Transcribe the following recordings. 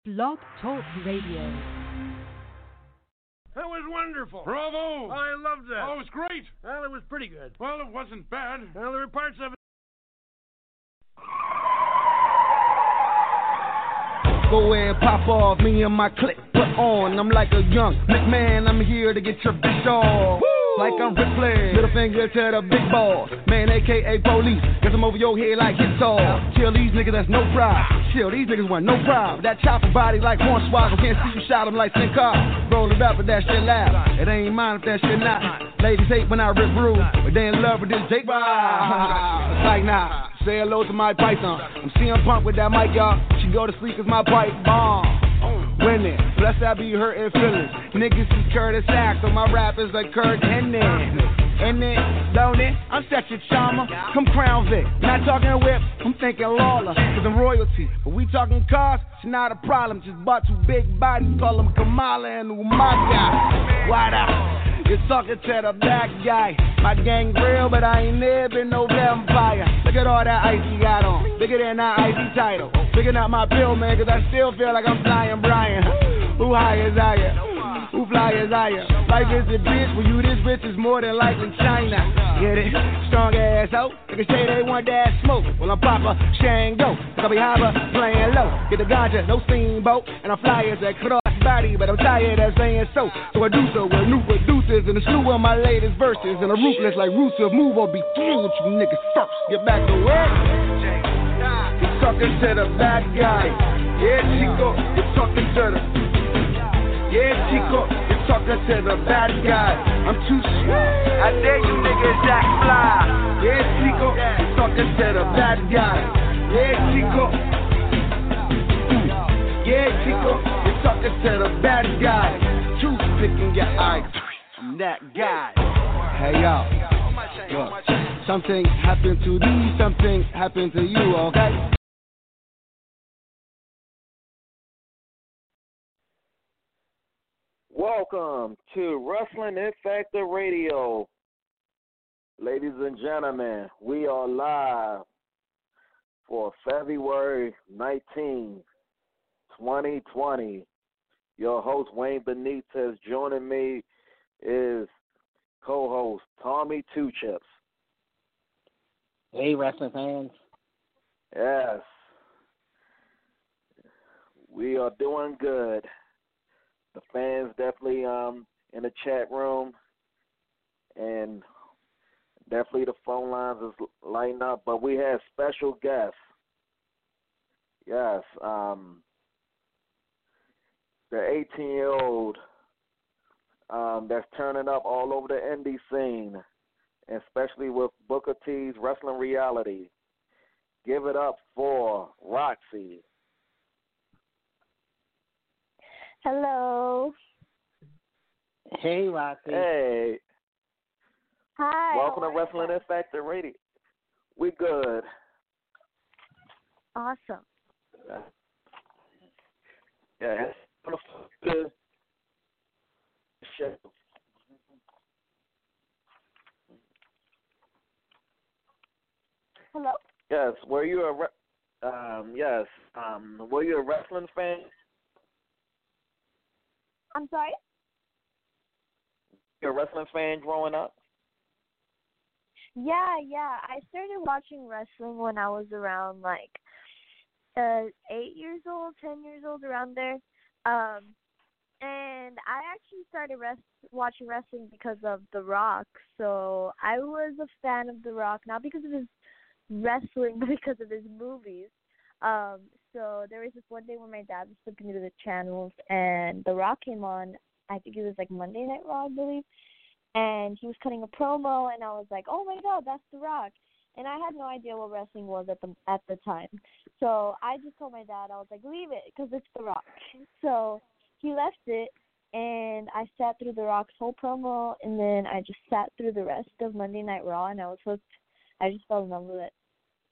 Blog Talk Radio. That was wonderful. Bravo! I loved that. Oh, it was great. Well, it was pretty good. Well, it wasn't bad. Well, there were parts of it. Go ahead, pop off, me and my clique put on. I'm like a young McMahon, I'm here to get your bitch off. Like I'm Ric Flair, little finger to the big balls. Man, aka police, get them over your head like guitar. Kill these niggas, that's no problem. Chill, these niggas want no problem. That chopper body like Hornswoggle, can't see you shot him like Sin Cara. Roll it up, but that shit loud. It ain't mine if that shit not. Ladies hate when I rip rude, but they in love with this Jake. It's like nah. Say hello to my python. I'm CM Punk with that mic, y'all. She go to sleep cause my pipe bomb. Winning, plus I be hurting feelings. Niggas is Curtis Axel, my rap is like Kurt Hennig. And it, don't it? I'm such a charmer. Come Crown Vic. Not talking whip, I'm thinking Lawler. Cause I'm royalty. But we talking cars, it's not a problem. Just bought two big bodies, call them Kamala and Umaga. Wide out. You're talking to the black guy. My gang real, but I ain't never been no vampire. Look at all that ice he got on. Bigger than that icy title. Picking up my pill, man, cause I still feel like I'm flying Brian. Who high is higher? Who fly is higher? Life is a bitch, when you this rich is more than likely China. Get it? Strong ass hoe. Niggas say they want that smoke. Well, I'm Papa Shango. I'll be higher, playing low. Get the ganja, no steamboat. And I'm fly as a cross body, but I'm tired of saying so. So I do so with new producers and a slew of my latest verses. And a ruthless like Rusev move or be through with you niggas first. Get back to work. You're talking to the bad guy. Yeah, Chico, you're talking to the. Yeah, Chico, you're talking to the bad guy. I'm too sweet. I dare you niggas act fly. Yeah, Chico, you're talking to the bad guy. Yeah, Chico. Yeah, Chico, you're talking to the bad guy. Toothpick in your eye. I'm that guy. Hey, yo. Look, something happened to thee, something happened to you, okay? Welcome to Wrestling It Factor Radio. Ladies and gentlemen, we are live for February 19th, 2020. Your host, Wayne Benitez. Joining me is co-host Tommy Two Chips. Hey, wrestling fans. Yes. We are doing good. The fans definitely in the chat room, and definitely the phone lines is lighting up. But we have special guests. Yes, the 18-year-old that's turning up all over the indie scene, especially with Booker T's Wrestling Reality. Give it up for Roxy. Hello. Hey, Roxy. Hey. Hi. Welcome to Wrestling It Factor Radio. We good. Awesome. Yeah. Good. Hello. Yes. Were you a were you a wrestling fan? I'm sorry? You a wrestling fan growing up? Yeah. I started watching wrestling when I was around 8 years old, 10 years old, around there. And I actually started watching wrestling because of The Rock. So I was a fan of The Rock, not because of his wrestling, but because of his movies. So there was this one day when my dad was flipping through the channels, and The Rock came on. I think it was Monday Night Raw, I believe. And he was cutting a promo, and I was like, oh, my God, that's The Rock. And I had no idea what wrestling was at the time. So I just told my dad, I was like, leave it, because it's The Rock. So he left it, and I sat through The Rock's whole promo, and then I just sat through the rest of Monday Night Raw, and I was hooked. I just fell in love with it.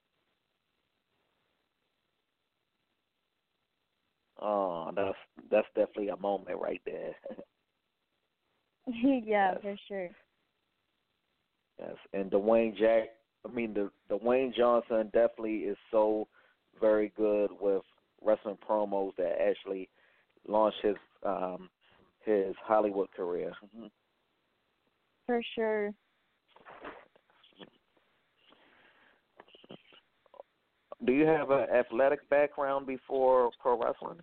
Oh, that's definitely a moment right there. Yeah, yes. for sure. Yes, and Dwayne Johnson definitely is so very good with wrestling promos that actually launched his Hollywood career. For sure. Do you have an athletic background before pro wrestling?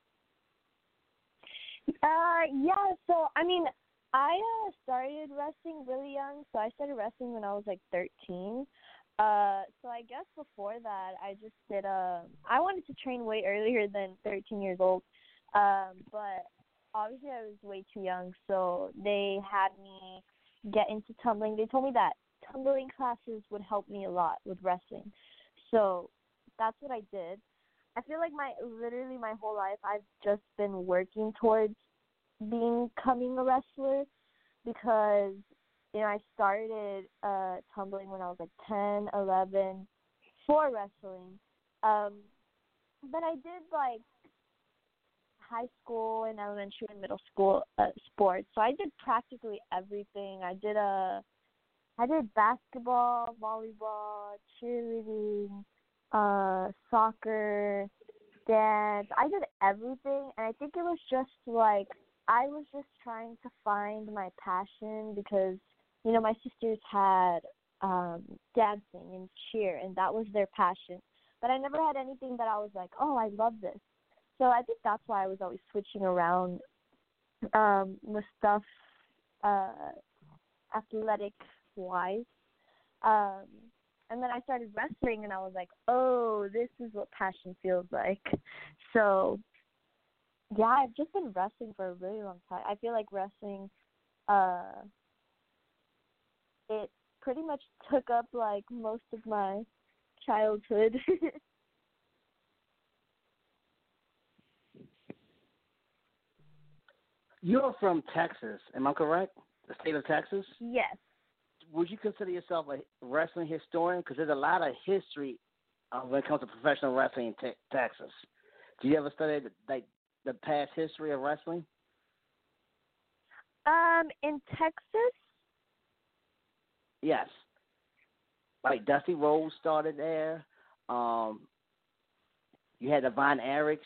Yeah, so I mean, I started wrestling really young. So I started wrestling when I was like 13. So I guess before that, I just did I wanted to train way earlier than 13 years old. But obviously I was way too young, so they had me get into tumbling. They told me that tumbling classes would help me a lot with wrestling. So that's what I did. I feel like literally my whole life I've just been working towards becoming a wrestler because, you know, I started tumbling when I was like 10, 11 for wrestling. But I did like high school and elementary and middle school sports. So I did practically everything. I did basketball, volleyball, cheerleading, soccer, dance. I did everything, and I think it was just like I was just trying to find my passion because, you know, my sisters had dancing and cheer, and that was their passion. But I never had anything that I was like, oh, I love this. So I think that's why I was always switching around with stuff athletic-wise. And then I started wrestling, and I was like, oh, this is what passion feels like. So, yeah, I've just been wrestling for a really long time. I feel like wrestling, it pretty much took up, like, most of my childhood. You're from Texas, am I correct? The state of Texas? Yes. Would you consider yourself a wrestling historian? Because there's a lot of history when it comes to professional wrestling in Texas. Do you ever study the past history of wrestling? In Texas? Yes. Like Dusty Rhodes started there. You had the Von Erichs.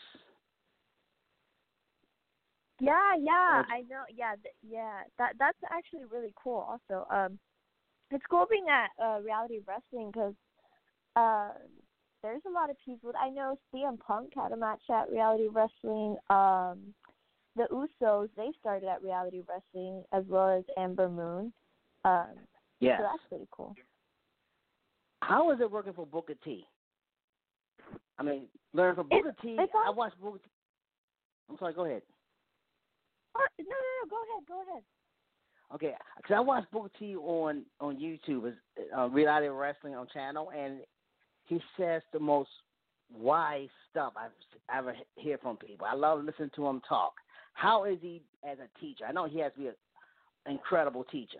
Yeah, I know. Yeah, that's actually really cool. Also, it's cool being at Reality Wrestling because there's a lot of people. I know CM Punk had a match at Reality Wrestling. The Usos, they started at Reality Wrestling as well as Amber Moon. Yes. So that's pretty cool. How is it working for Booker T? I mean, learn from Booker T. I watched Booker T. I'm sorry, go ahead. No, go ahead. Okay, because I watched Booker T on YouTube, Reality Wrestling on channel, and he says the most wise stuff I've ever hear from people. I love listening to him talk. How is he as a teacher? I know he has to be an incredible teacher.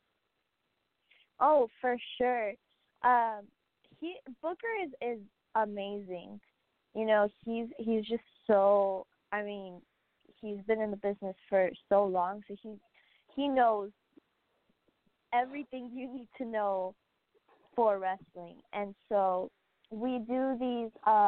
Oh, for sure. Booker is amazing. You know, he's just so. I mean, he's been in the business for so long, so he knows everything you need to know for wrestling. And so we do these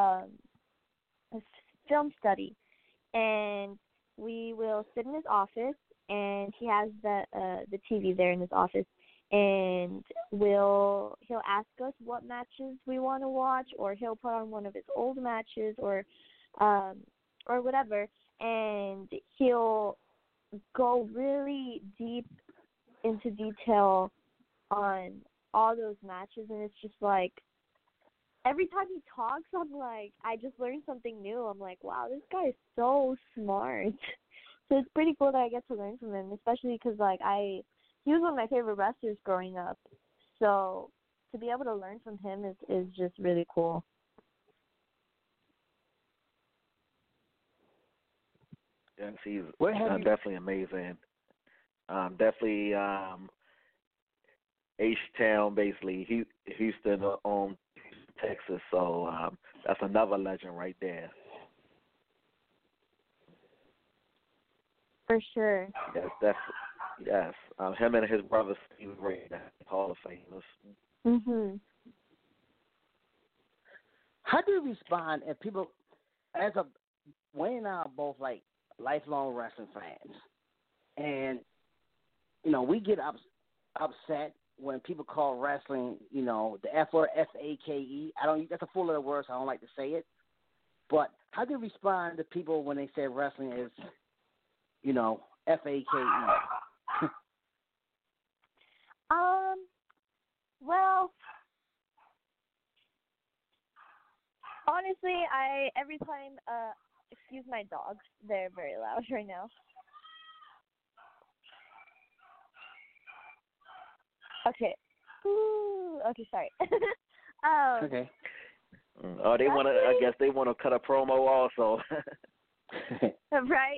film study, and we will sit in his office, and he has the TV there in his office, and he'll ask us what matches we want to watch, or he'll put on one of his old matches, or whatever, and he'll go really deep into detail on all those matches, and it's just like every time he talks, I'm like, I just learned something new. I'm like, wow, this guy is so smart. So it's pretty cool that I get to learn from him, especially because like he was one of my favorite wrestlers growing up. So to be able to learn from him is just really cool. Yes, he's definitely amazing. Definitely H-Town, basically. Houston on Texas, so that's another legend right there. For sure. Yes. Him and his brother Steve Ray, Hall of Famers. Mhm. How do you respond if people? as a Wayne and I are both like lifelong wrestling fans, and we get upset when people call wrestling, the F word, FAKE. I don't. That's a full letter word, so I don't like to say it. But how do you respond to people when they say wrestling is, FAKE? Well, honestly, every time, excuse my dogs, they're very loud right now. Okay. Ooh, okay, sorry. Okay. Oh, they want to. I guess they want to cut a promo also. Right.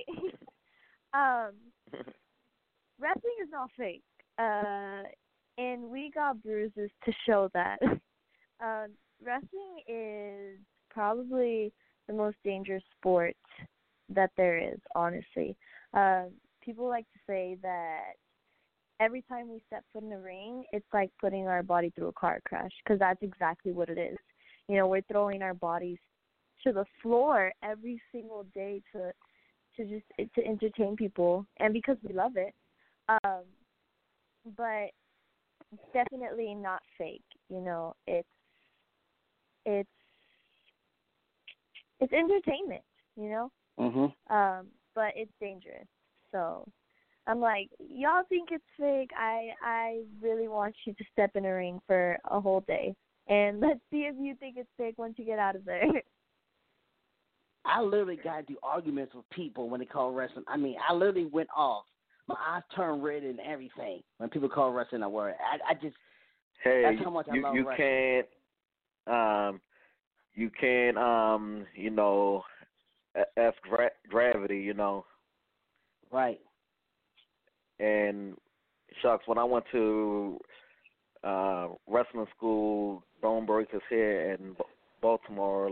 Wrestling is not fake. And we got bruises to show that. Wrestling is probably the most dangerous sport that there is, honestly. People like to say that every time we step foot in the ring, it's like putting our body through a car crash, because that's exactly what it is. We're throwing our bodies to the floor every single day to entertain people, and because we love it. But it's definitely not fake. It's entertainment. Mhm. But it's dangerous. So I'm like, y'all think it's fake? I really want you to step in a ring for a whole day, and let's see if you think it's fake once you get out of there. I literally got into arguments with people when they call wrestling. I mean, I literally went off. My eyes turned red and everything when people call wrestling a word. I just Hey, that's how much I love wrestling. You can't F gravity, Right. And shucks, when I went to wrestling school, Bone Breakers here in Baltimore,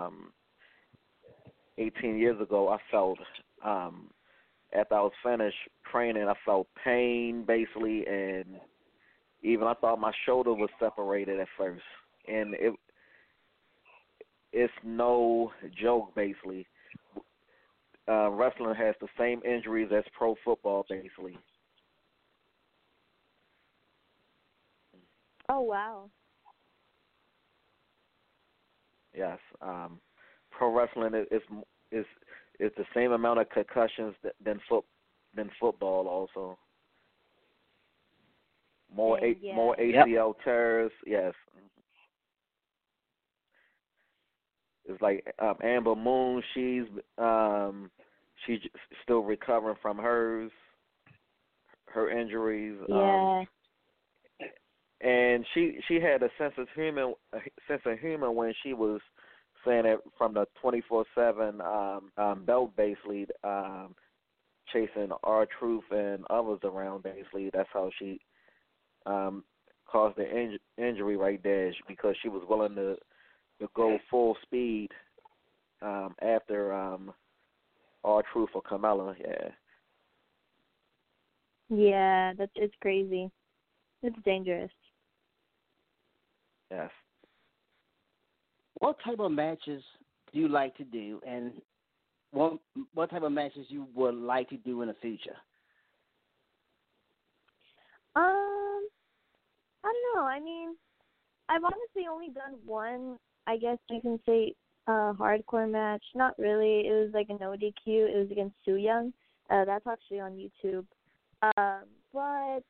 18 years ago, I felt after I was finished training, I felt pain basically, and even I thought my shoulder was separated at first, and it's no joke basically. Wrestling has the same injuries as pro football basically. Oh wow. Yes, pro wrestling is the same amount of concussions than football also. More ACL tears. Yes. It's like Amber Moon. She's still recovering from her injuries. Yeah. And she had a sense of humor when she was saying it from the 24/7 belt basically, chasing R-Truth and others around basically. That's how she caused the injury right there, because she was willing to go full speed after R-Truth or Carmella. Yeah, it's crazy. It's dangerous. Yes. What type of matches do you like to do, and what type of matches you would like to do in the future? I don't know. I mean, I've honestly only done one, I guess you can say, hardcore match. Not really. It was like a no DQ. It was against Su Yung. That's actually on YouTube. But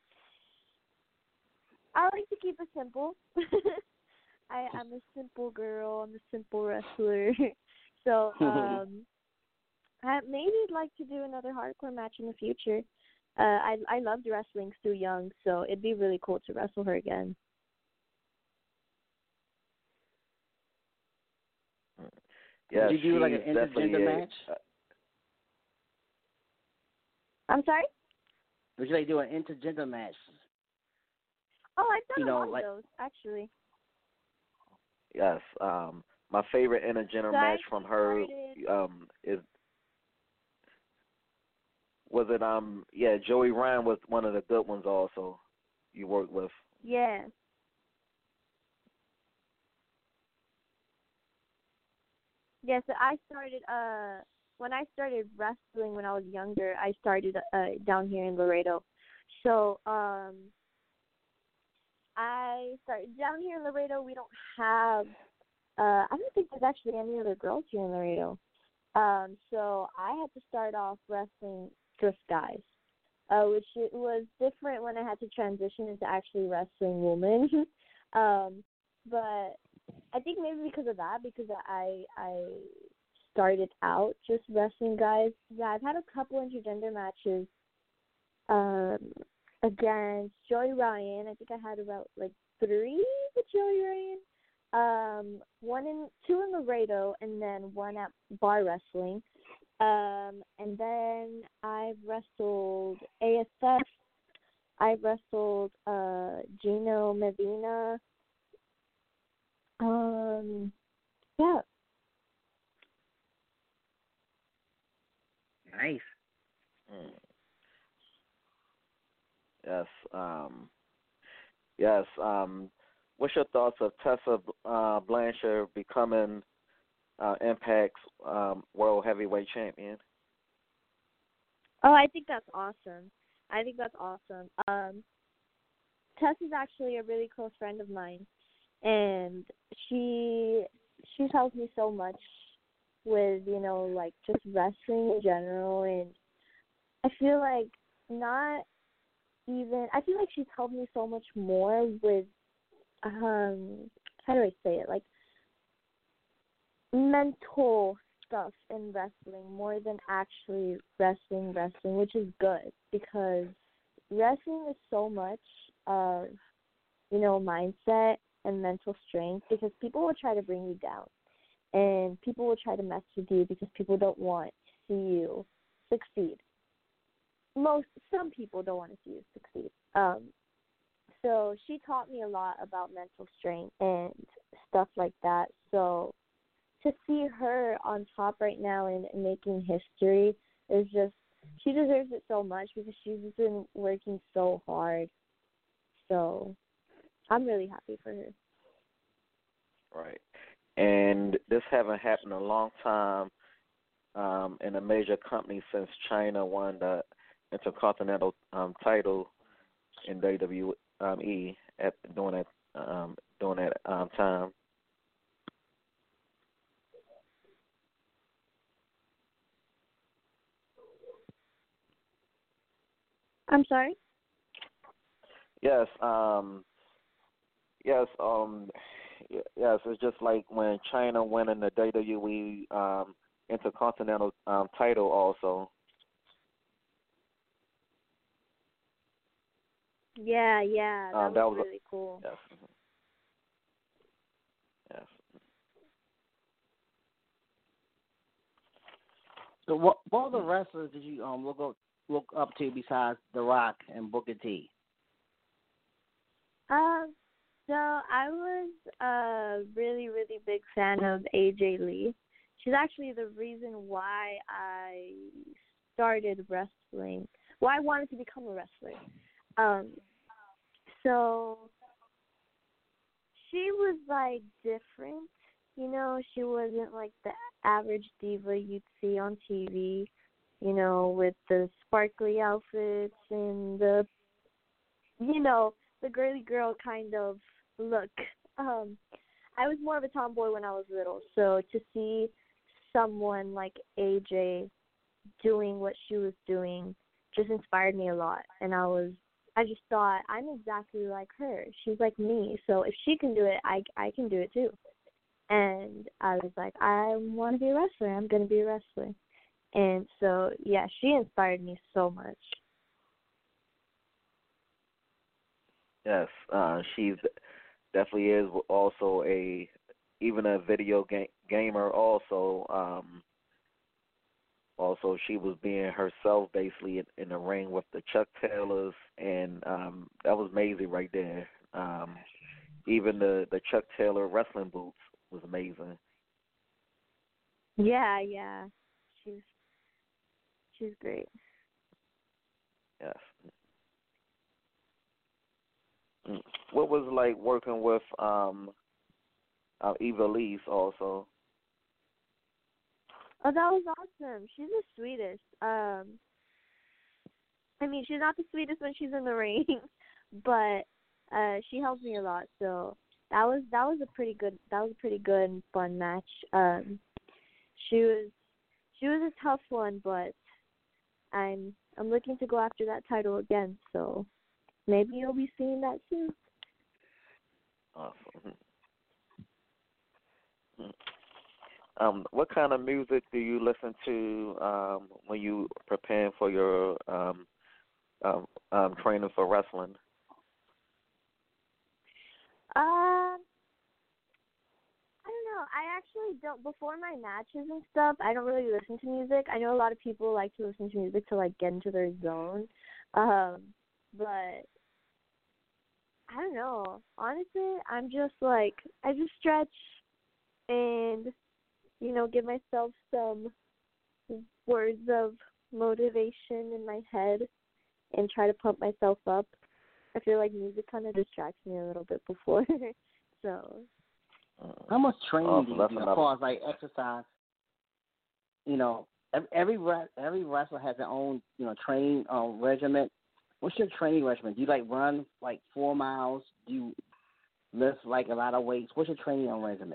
I like to keep it simple. I'm a simple girl. I'm a simple wrestler. So I maybe like to do another hardcore match in the future. I loved wrestling Su Yung, so it'd be really cool to wrestle her again. Yeah, Would you do like an intergender match? I'm sorry? Would you like to do an intergender match? Oh, I've done a lot of those, actually. Yes. My favorite intergender match from her was it Joey Ryan was one of the good ones also you worked with. Yeah. Yeah, so I started when I started wrestling when I was younger, I started down here in Laredo. So, I started down here in Laredo. We don't have I don't think there's actually any other girls here in Laredo. So I had to start off wrestling just guys. Which it was different when I had to transition into actually wrestling women. But I think maybe because of that, because I started out just wrestling guys. Yeah, I've had a couple intergender matches um, against Joey Ryan. I think I had about like 3 with Joey Ryan. Two in Laredo, and then one at Bar Wrestling. And then I've wrestled ASF. I've wrestled Gino Medina. Yeah. Nice. Mm. Yes. Yes. What's your thoughts of Tessa Blanchard becoming Impact's World Heavyweight Champion? Oh, I think that's awesome. Tess is actually a really close friend of mine, and she's helped me so much with, like just wrestling in general, and I feel like I feel like she's helped me so much more with how do I say it, like mental stuff in wrestling more than actually wrestling, which is good because wrestling is so much of, mindset and mental strength, because people will try to bring you down and people will try to mess with you because people don't want to see you succeed. Some people don't want to see you succeed. So she taught me a lot about mental strength and stuff like that. So to see her on top right now and making history is just, she deserves it so much because she's been working so hard. So I'm really happy for her. Right. And this haven't happened in a long time in a major company since China won the Intercontinental title in WWE during that time. I'm sorry? Yes. Yes. Yes. It's just like when China winning the WWE Intercontinental title also. Yeah, that was really cool. Yes. Yes. So what other wrestlers did you look up to besides The Rock and Booker T? So I was a really, really big fan of AJ Lee. She's actually the reason why I started wrestling. Why I wanted to become a wrestler. So she was like different, she wasn't like the average diva you'd see on TV, with the sparkly outfits and the girly girl kind of look. I was more of a tomboy when I was little, so to see someone like AJ doing what she was doing just inspired me a lot, and I just thought, I'm exactly like her. She's like me, so if she can do it, I can do it too. And I was like, I want to be a wrestler. I'm going to be a wrestler. And so, yeah, she inspired me so much. Yes. She's definitely is also even a video gamer also. Also, she was being herself basically in the ring with the Chuck Taylors, and that was amazing right there. Even the Chuck Taylor wrestling boots was amazing. Yeah, she's great. Yes. What was it like working with Eva Lise also? Oh, that was awesome. She's the sweetest. I mean, she's not the sweetest when she's in the ring, but she helped me a lot. So that was a pretty good and fun match. She was a tough one, but I'm looking to go after that title again. So maybe you'll be seeing that soon. Awesome. What kind of music do you listen to when you preparing for your training for wrestling? I don't know. I actually don't. Before my matches and stuff, I don't really listen to music. I know a lot of people like to listen to music to like get into their zone, but I don't know. Honestly, I'm just like I just stretch and give myself some words of motivation in my head and try to pump myself up. I feel like music kind of distracts me a little bit before, so. How much training do you that's do as another. far as like exercise? Every wrestler has their own training regimen. What's your training regimen? Do you like run like 4 miles? Do you lift like a lot of weights? What's your training regimen?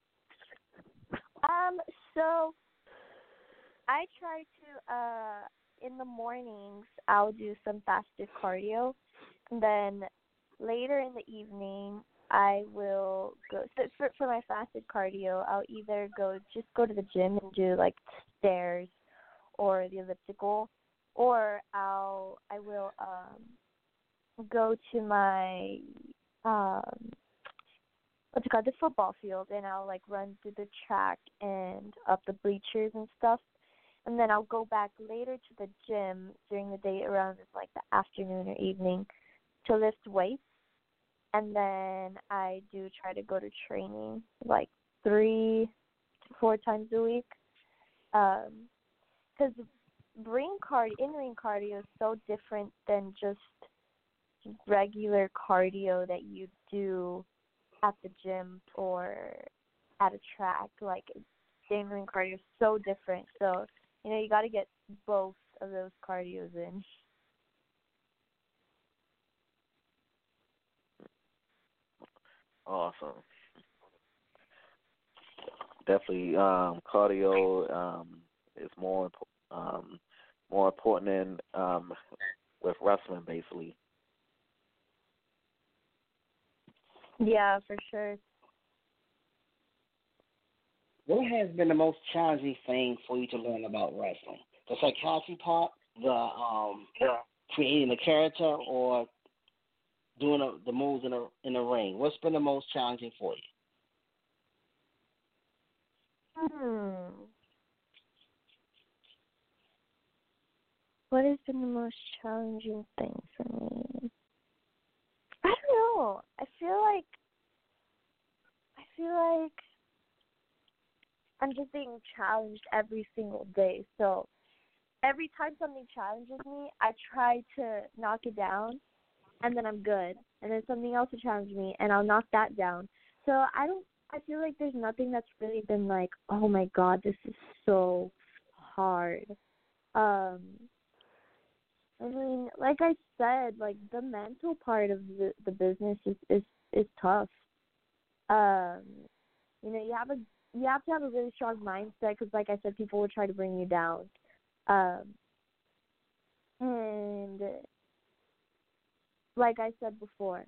So I try to in the mornings I'll do some fasted cardio, and then later in the evening I will go. So for my fasted cardio, I'll either go to the gym and do like stairs or the elliptical, or I will go to my what's it called, the football field, and I'll like run through the track and up the bleachers and stuff. And then I'll go back later to the gym during the day around like the afternoon or evening to lift weights. And then I do try to go to training like 3 to 4 times a week. Because in-ring cardio is so different than just regular cardio that you do at the gym or at a track. Like, in-ring cardio is so different. So, you got to get both of those cardios in. Awesome. Definitely, cardio is more important than with wrestling, basically. Yeah, for sure. What has been the most challenging thing for you to learn about wrestling? The psychology part, the creating the character, or doing the moves in the ring? What's been the most challenging for you? What has been the most challenging thing for me? I don't know. I feel like I'm just being challenged every single day. So every time something challenges me, I try to knock it down, and then I'm good. And then something else will challenge me, and I'll knock that down. So I feel like there's nothing that's really been like, oh my God, this is so hard. I mean, like I said, like the mental part of the business is tough. You have to have a really strong mindset because, like I said, people will try to bring you down. And like I said before,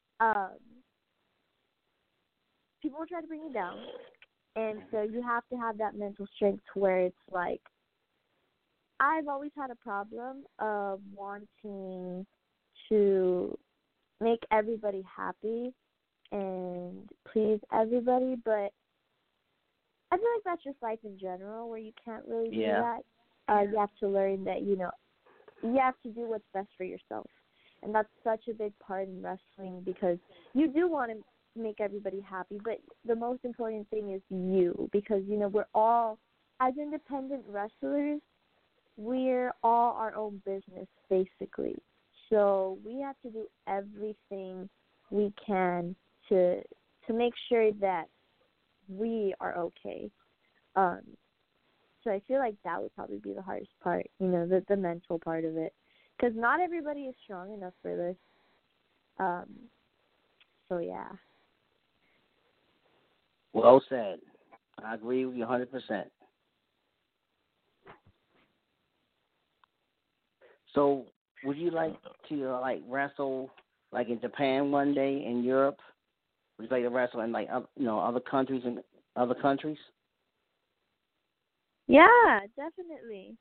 people will try to bring you down, and so you have to have that mental strength to where it's like, I've always had a problem of wanting to make everybody happy and please everybody, but I feel like that's just life in general, where you can't really do that. You have to learn that, you have to do what's best for yourself. And that's such a big part in wrestling, because you do want to make everybody happy, but the most important thing is you, because, we're all, as independent wrestlers, we're all our own business, basically. So we have to do everything we can to make sure that we are okay. So I feel like that would probably be the hardest part, the mental part of it. Because not everybody is strong enough for this. So, yeah. Well said. I agree with you 100%. So, would you like to wrestle in Japan one day, in Europe? Would you like to wrestle in other countries and other countries? Yeah, definitely.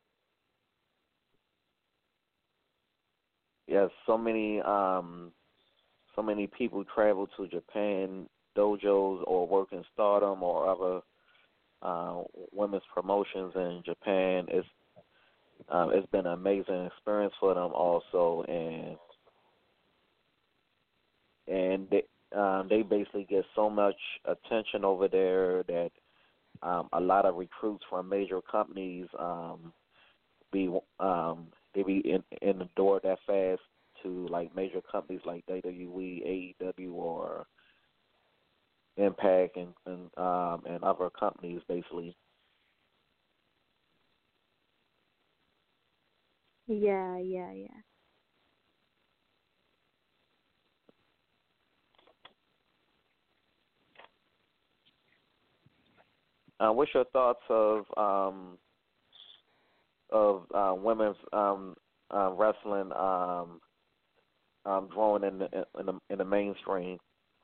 Yes, so many people travel to Japan dojos or work in Stardom or other women's promotions in Japan. It's been an amazing experience for them also, and they basically get so much attention over there that a lot of recruits from major companies be in the door that fast to major companies like WWE, AEW, or Impact, and other companies basically. Yeah. What's your thoughts of women's wrestling growing in the mainstream?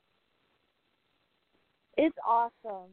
It's awesome.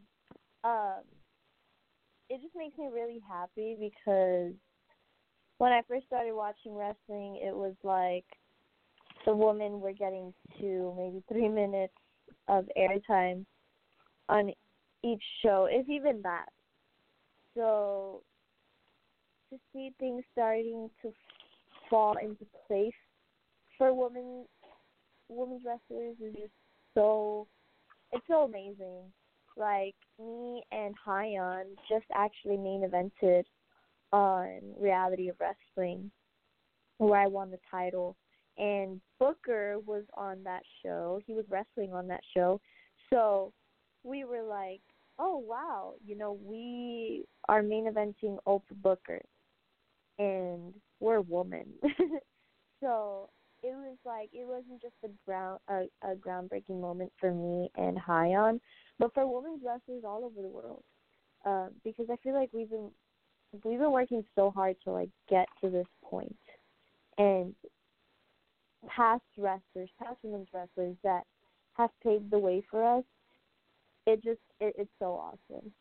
It just makes me really happy because when I first started watching wrestling, it was like the women were getting 2, maybe 3 minutes of airtime on each show, if even that. So to see things starting to fall into place for women's wrestlers is just it's so amazing. Like, me and Hyon just actually main evented on Reality of Wrestling, where I won the title. And Booker was on that show. He was wrestling on that show. So we were like, oh, wow, we are main eventing Oprah Booker, and we're women. So it was it wasn't just a groundbreaking moment for me and Hyon, but for women's wrestlers all over the world. Because I feel like we've been working so hard to get to this point, and past women's wrestlers that have paved the way for us. It's so awesome.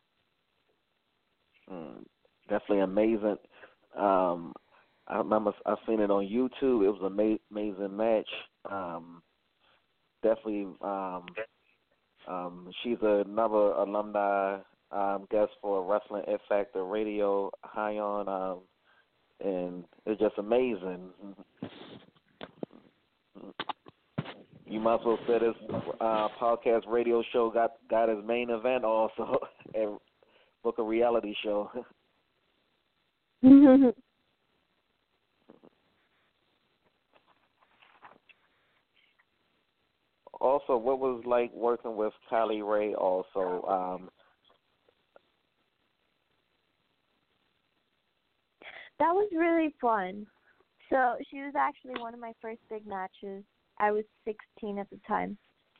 Definitely amazing. I remember I've seen it on YouTube. It was an amazing match. Definitely, she's another alumni guest for Wrestling X Factor Radio, Hyon, and it's just amazing. You might as well say this podcast radio show got his main event also at Book a Reality Show. Also, what was like working with Kylie Ray also? That was really fun. So she was actually one of my first big matches. I was 16 at the time.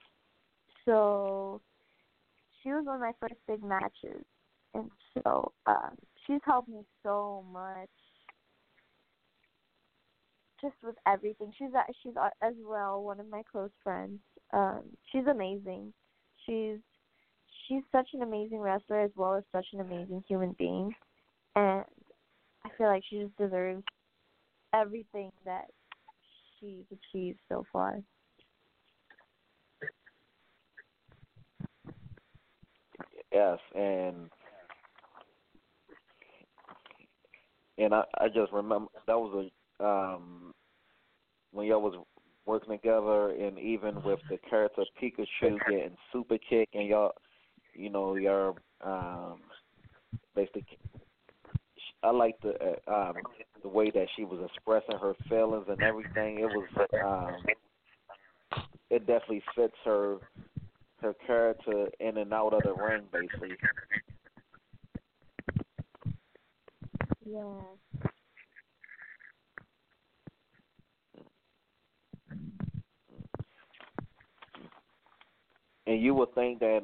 So she was one of my first big matches. And so she's helped me so much just with everything. She's as well one of my close friends. She's amazing. She's such an amazing wrestler as well as such an amazing human being. And I feel like she just deserves everything that she's achieved so far. Yes, and I just remember that was when y'all was working together, and even with the character Pikachu getting super kick, and y'all basically, I like the way that she was expressing her feelings and everything. It was it definitely fits her character in and out of the ring, basically. Yeah. And you would think that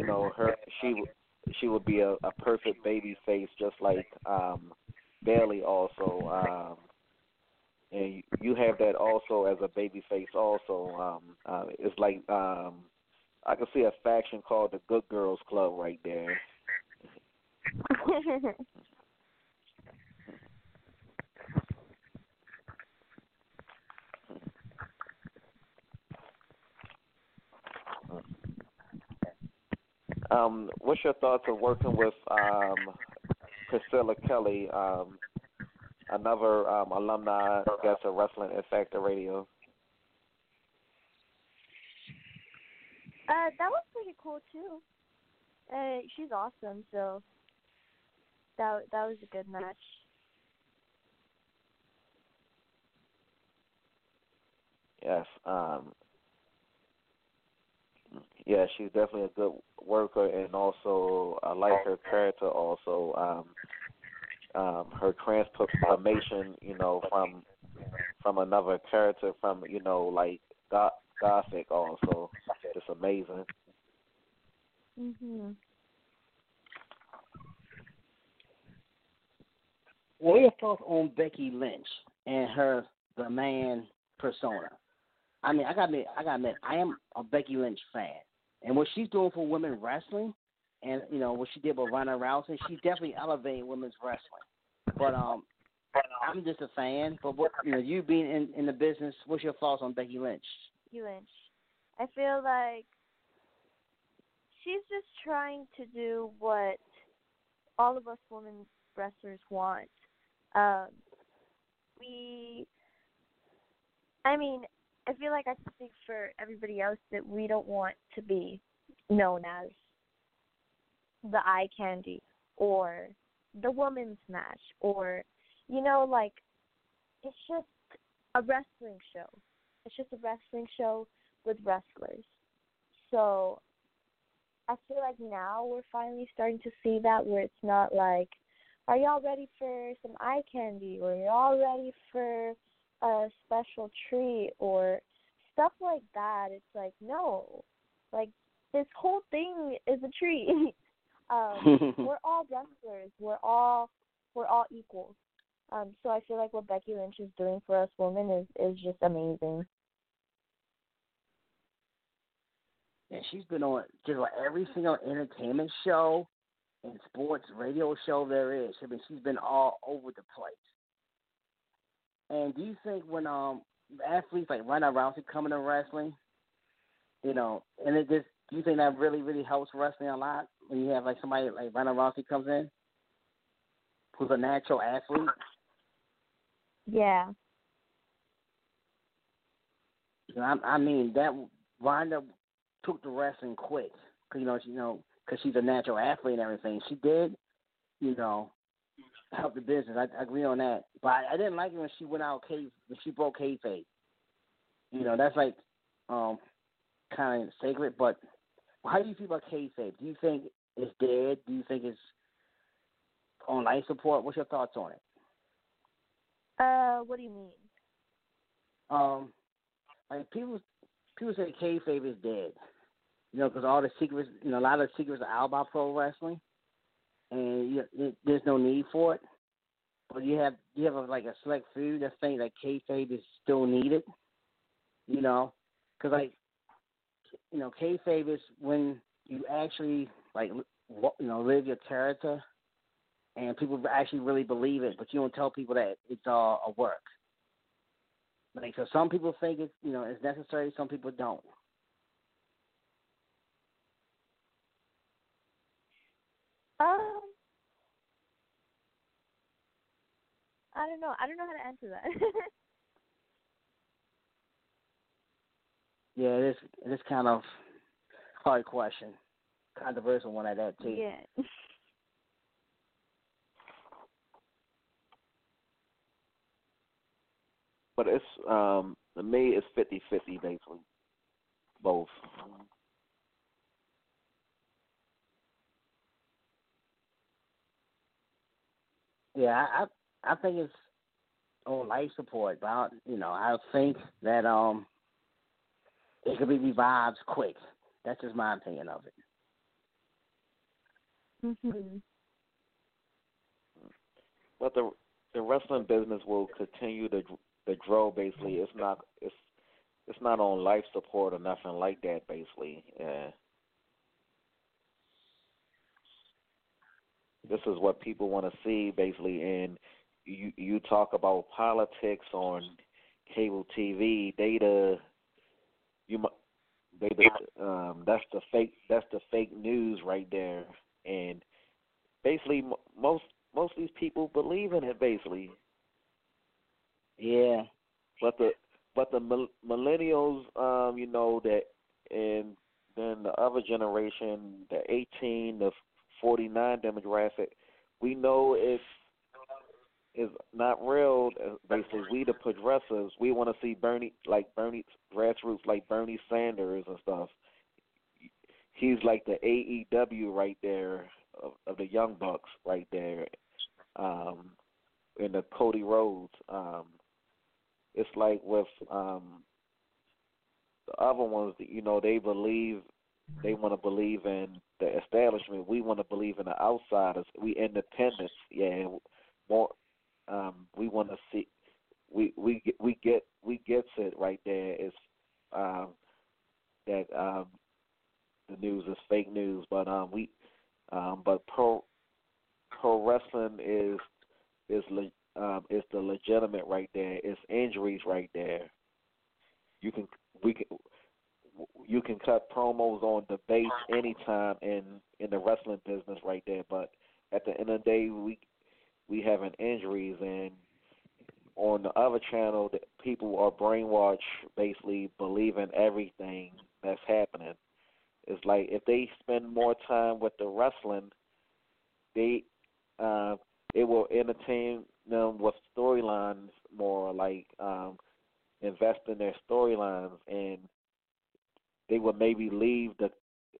she would be a perfect baby face, just like Bailey also. And you have that also as a baby face also. It's like I can see a faction called the Good Girls Club right there. What's your thoughts of working with Priscilla Kelly, another alumni guest of Wrestling at Factor Radio? That was pretty cool too. She's awesome, so that was a good match. Yes. Yeah, she's definitely a good worker, and also I like her character. Also, her transformation, from another character, from like Gothic, also, it's amazing. Mhm. What are your thoughts on Becky Lynch and the man persona? I mean, I gotta admit, I am a Becky Lynch fan, and what she's doing for women wrestling, and what she did with Ronda Rousey, she definitely elevated women's wrestling. But I'm just a fan. But what you being in the business, what's your thoughts on Becky Lynch? Becky Lynch. I feel like she's just trying to do what all of us women wrestlers want. I feel like I can speak for everybody else that we don't want to be known as the eye candy or the women's match, or it's just a wrestling show. It's just a wrestling show with wrestlers. So I feel like now we're finally starting to see that, where it's not like, are y'all ready for some eye candy, or y'all ready for a special treat or stuff like that. It's like, no, like this whole thing is a treat. We're all wrestlers. We're all equals. So I feel like what Becky Lynch is doing for us women is just amazing. And she's been on just like every single entertainment show and sports radio show there is. I mean, she's been all over the place. And do you think when athletes like Ronda Rousey come into wrestling, and it just, do you think that really, really helps wrestling a lot when you have like somebody like Ronda Rousey comes in, who's a natural athlete? Yeah. I mean that Ronda took the wrestling quick because because she's a natural athlete and everything. She did, help the business. I agree on that. But I didn't like it when she went out when she broke kayfabe. That's like kind of sacred. But how do you feel about kayfabe? Do you think it's dead? Do you think it's on life support? What's your thoughts on it? What do you mean? Like people say kayfabe is dead. Because all the secrets, a lot of the secrets are out about pro wrestling, and there's no need for it. But you have like a select few that think that kayfabe is still needed. Because kayfabe is when you actually live your character, and people actually really believe it, but you don't tell people that it's all a work. Like, so some people think it's it's necessary, some people don't. I don't know. I don't know how to answer that. Yeah, it is kind of hard question, controversial one at that too. Yeah. But it's to me it's 50-50 basically, both. Yeah, I think it's on life support, but I think that it could be revived quick. That's just my opinion of it. Mhm. But the wrestling business will continue to grow. Basically, it's not on life support or nothing like that. Basically, this is what people want to see. Basically, and you talk about politics on cable TV. That's the fake news right there. And basically, most of these people believe in it. Basically, Yeah. but the millennials, that, and then the other generation, the 18 to 49 demographic, we know it's not real. Basically, we the progressives, we want to see Bernie grassroots, like Bernie Sanders and stuff. He's like the AEW right there of the Young Bucks right there, in the Cody Rhodes. It's like with the other ones, they want to believe in the establishment. We want to believe in the outsiders. We independents, yeah. More, we want to see. We get it right there. It's that the news is fake news, but but pro wrestling is the legitimate right there. It's injuries right there. You can cut promos on debates anytime in the wrestling business right there, but at the end of the day, we having injuries, and on the other channel, people are brainwashed, basically believing everything that's happening. It's like if they spend more time with the wrestling, it will entertain them with storylines more, like invest in their storylines, and they would maybe leave the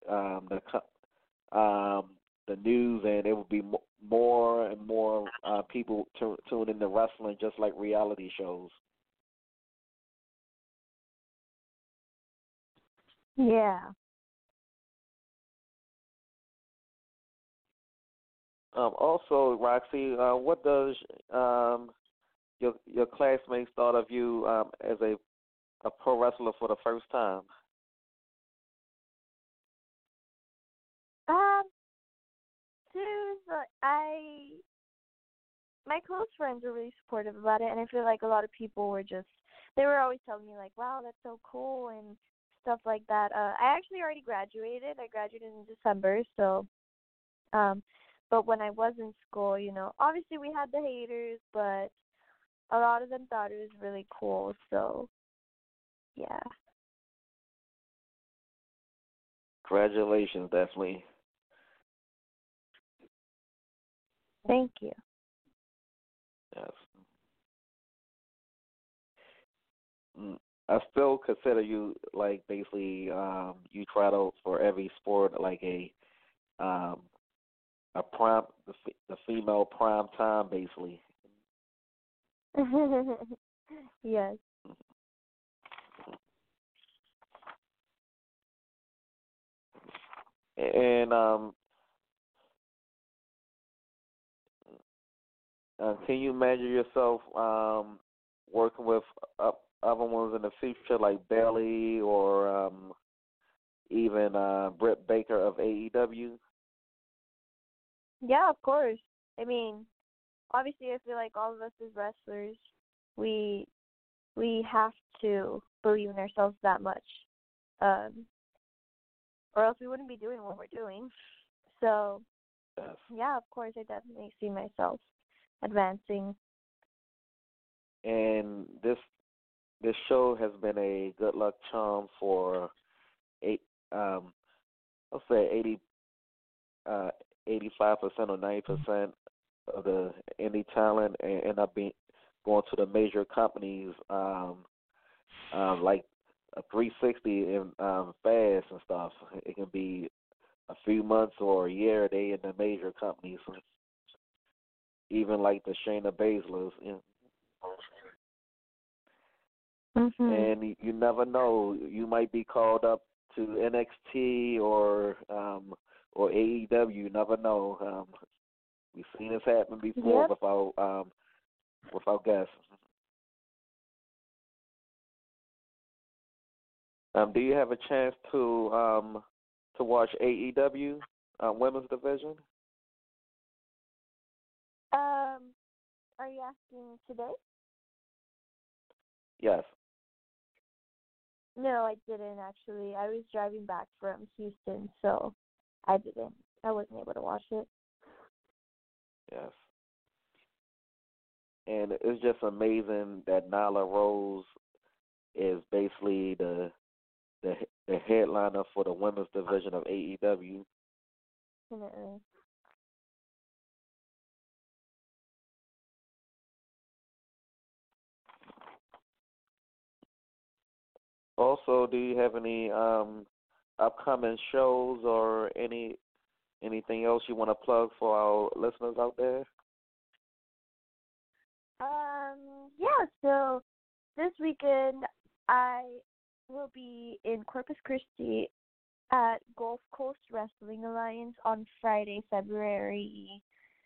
news, and it would be more and more people tune into wrestling, just like reality shows. Yeah. Also, Roxy, what does your classmates thought of you as a pro wrestler for the first time? Seriously, my close friends were really supportive about it, and I feel like a lot of people they were always telling me like, wow, that's so cool and stuff like that. I actually already graduated. I graduated in December, so, but when I was in school, obviously we had the haters, but a lot of them thought it was really cool, so, yeah. Congratulations, definitely. Thank you. Yes. I still consider you like basically you try to for every sport like a prime the female prime time basically. Yes. And can you imagine yourself working with other ones in the future, like Bailey or even Britt Baker of AEW? Yeah, of course. I mean, obviously, I feel like all of us as wrestlers, we have to believe in ourselves that much, or else we wouldn't be doing what we're doing. So, Yes. yeah, of course, I definitely see myself advancing. And this show has been a good luck charm for I'll say 85% or 90% of the indie talent end up going to the major companies, like a 360 and fast and stuff. It can be a few months or a year. They in the major companies. even like the Shayna Baszlers. And you never know, you might be called up to NXT or AEW. You never know. We've seen this happen before with our guests. Do you have a chance to watch AEW women's division? Are you asking today? Yes. No, I didn't actually. I was driving back from Houston, so I didn't. I wasn't able to watch it. Yes. And it's just amazing that Nyla Rose is basically the headliner for the women's division of AEW. Definitely. Also, do you have any upcoming shows or anything else you want to plug for our listeners out there? Yeah, so this weekend I will be in Corpus Christi at Gulf Coast Wrestling Alliance on Friday, February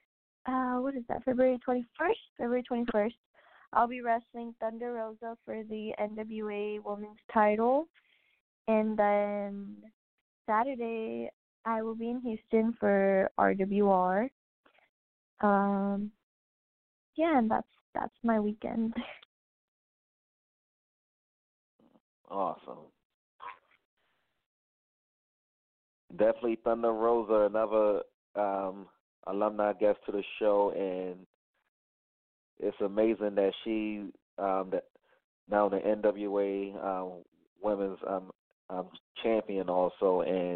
21st? February 21st. I'll be wrestling Thunder Rosa for the NWA Women's title. And then Saturday, I will be in Houston for RWR. Yeah, and that's my weekend. Awesome. Definitely Thunder Rosa, another alumni guest to the show, and it's amazing that she that now the NWA women's champion also, and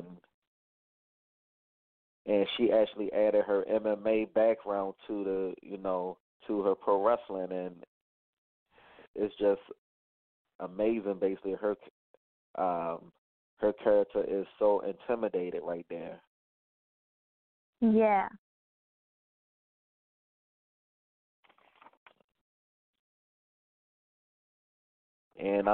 she actually added her MMA background to to her pro wrestling, and it's just amazing. Basically, her character is so intimidated right there. Yeah. And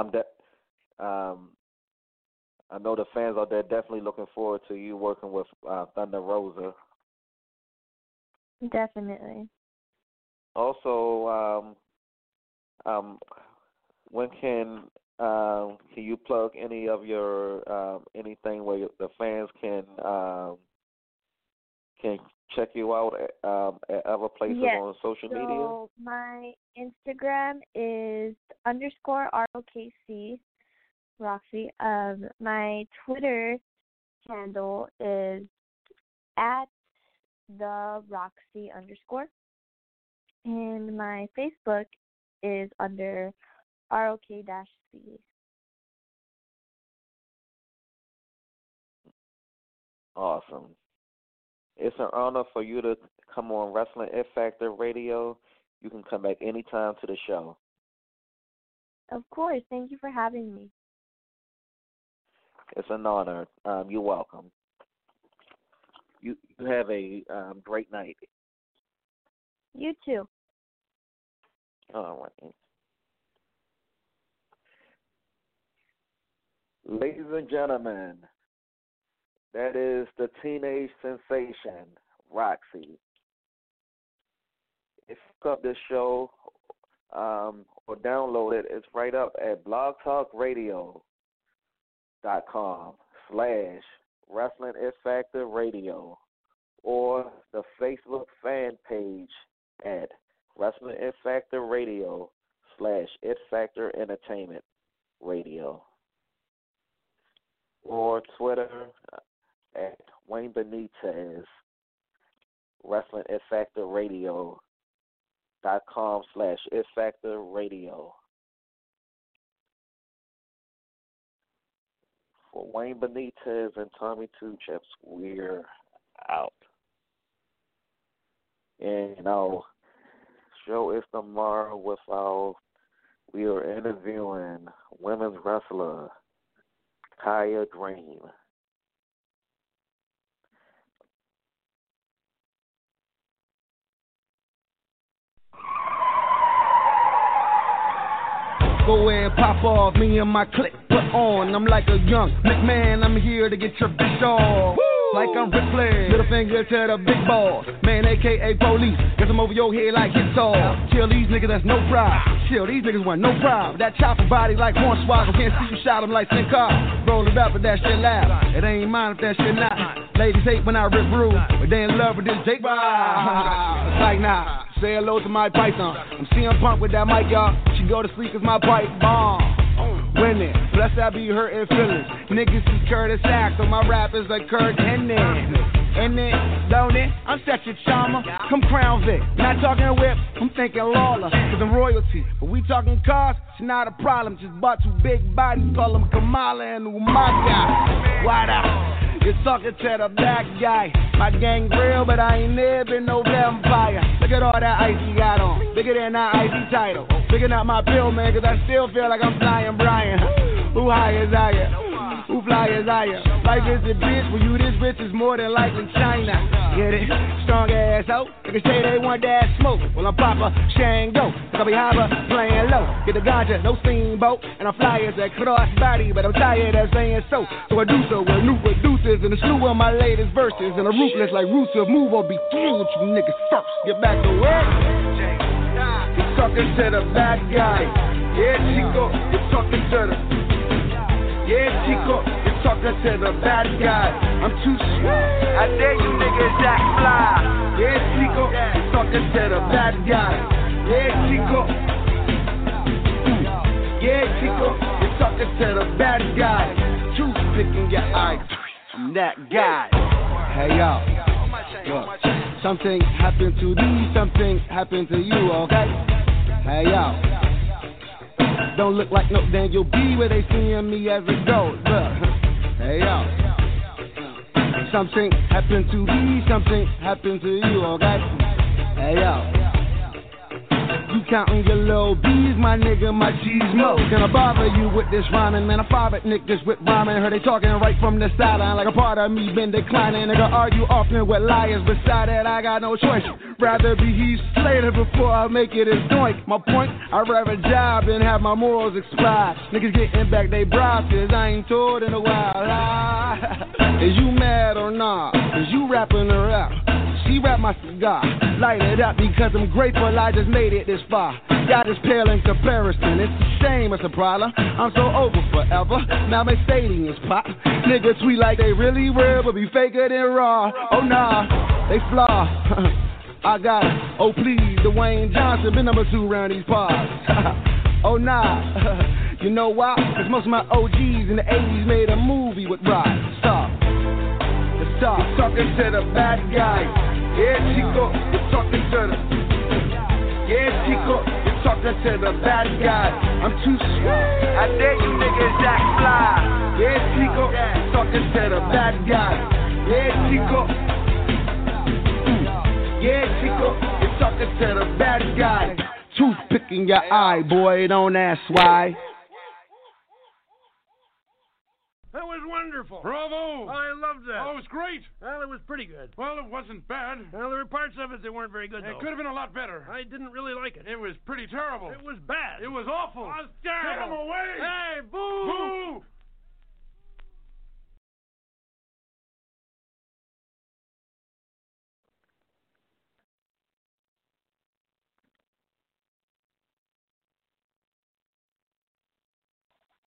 I know the fans out there definitely looking forward to you working with Thunder Rosa. Definitely. Also, when can you plug any of your anything where the fans can check you out at other places on social media? So my Instagram is _ROKC, Roxy. My Twitter handle is @TheRoxy_. And my Facebook is under ROK-C. Awesome. It's an honor for you to come on Wrestling It Factor Radio. You can come back anytime to the show. Of course. Thank you for having me. It's an honor. You're welcome. You have a great night. You too. All right. Ladies and gentlemen, that is the teenage sensation, Roxy. If you look up this show or download it, it's right up at blogtalkradio.com/Wrestling It Factor Radio, or the Facebook fan page at Wrestling It Factor Radio /It Factor Entertainment Radio, or Twitter at Wayne Benitez, Wrestling It Factor Radio.com/It Factor Radio. For Wayne Benitez and Tommy Two Chips, we're out. And our show is tomorrow we are interviewing women's wrestler Kaya Green. Go ahead, pop off, me and my clique put on. I'm like a young McMahon, I'm here to get your bitch off. Like I'm Ripley, little finger to the big balls. Man, aka police, cause I'm over your head like hits off. Kill these niggas, that's no problem. Chill, these niggas want no problem. That chopper body like Hornswoggle, can't see you shot him like Sin Car. Roll it up, but that shit loud. It ain't mine if that shit not. Ladies hate when I rip rude, but they in love with this Jake. It's like nah. Say hello to my python. I'm CM Punk with that mic, y'all. She go to sleep cause my pipe bomb. Winning, plus I be hurting feelings. Niggas is Curtis Axel, my rap is like Kurt Hennig. And then, don't it? I'm such a charmer. Come Crown Vic. Not talking whip, I'm thinking Lawler. Cause I'm royalty. But we talking cars, it's not a problem. Just bought two big bodies, call them Kamala and Umaga. Why not? You're talking to the black guy. My gang real, but I ain't never been no vampire. Look at all that ice he got on. Bigger than that icy title. Bigger than my pill, man, cause I still feel like I'm flying Brian. Who high is higher? Who fly is higher? Life is a bitch, when you this bitch is more than likely China. Get it? Strong ass hoe. They can say they want that smoke. Well, I'm Papa Shango. Cause I be hopper, playing low. Get the ganja, no steamboat. And I'm fly as a crossbody, but I'm tired of saying so. So I do so with new producers and a slew of my latest verses. And a ruthless like Rusev move or be through with you niggas first. Get back to work. You're talking to the bad guy. Yeah, Chico, you're talking to the... Yeah, Chico, you're talking to the bad guy. I'm too sweet. I dare you niggas act fly. Yeah, Chico, you're talking to the bad guy. Yeah, Chico. Yeah, Chico, you're talking to the bad guy. Toothpick in your eye. I'm that guy. Hey, y'all. Look, something happened to thee, something happened to you, okay? Hey, y'all. Don't look like no Daniel B where they seeing me as a goat. Look, hey yo, something happened to me, something happened to you, okay? Hey yo, you counting your little B's, my nigga, my G's mo. Can I bother you with this rhyming? Man, I father niggas with rhyming. Heard they talking right from the sideline, like a part of me been declining. Nigga argue often with liars, beside that I got no choice. Rather be Heath Slater before I make it as doink. My point, I'd rather job than have my morals expired. Niggas getting back they bribes, I ain't told in a while. Is you mad or not? Is you rapping her out? She wrap my cigar, light it up because I'm grateful I just made it this far. Y'all just pale in comparison, it's a shame, it's a problem. I'm so over forever, now my stadium's pop. Niggas tweet like they really real, but be faker than raw. Oh nah, they flaw. I got it, oh please, Dwayne Johnson, been number 2 round these parts. Oh nah, you know why? Cause most of my OGs in the 80s made a movie with Rock. Stop. Stop talking to the bad guy. Yeah, Chico, you're talking to the... Yeah, Chico, you're talking to the bad guy. I'm too sweet. I dare you niggas act fly. Yeah, Chico, you're talking to the bad guy. Yeah, Chico. Yeah, Chico, you're talking to the bad guy. Toothpick in your eye, boy, don't ask why. That was wonderful. Bravo! I loved that. Oh, it was great. Well, it was pretty good. Well, it wasn't bad. Well, there were parts of it that weren't very good, It though. could have been a lot better. I didn't really like it. It was pretty terrible. It was bad. It was awful. It was Get him terrible. away! Hey, boo! Boo!